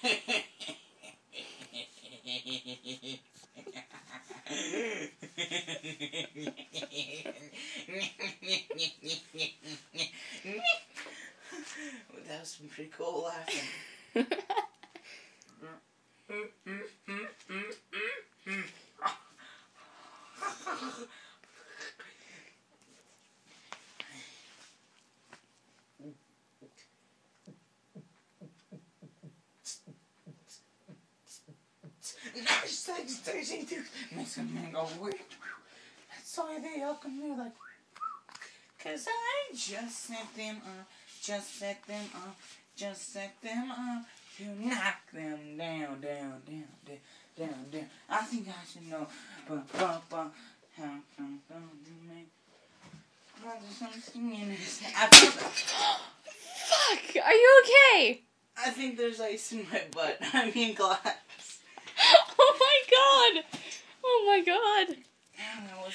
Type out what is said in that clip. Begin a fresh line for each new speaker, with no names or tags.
That was some pretty cool laughing. Nice things, Daisy. Makes a man go weird. That's why they all come here like. Cause I just set them up, just set them up, just set them up to knock them down, down, down, down, down, down. I think I should know, how come you make something in this?
Fuck! Are you okay?
I think there's ice in my butt. I mean glass.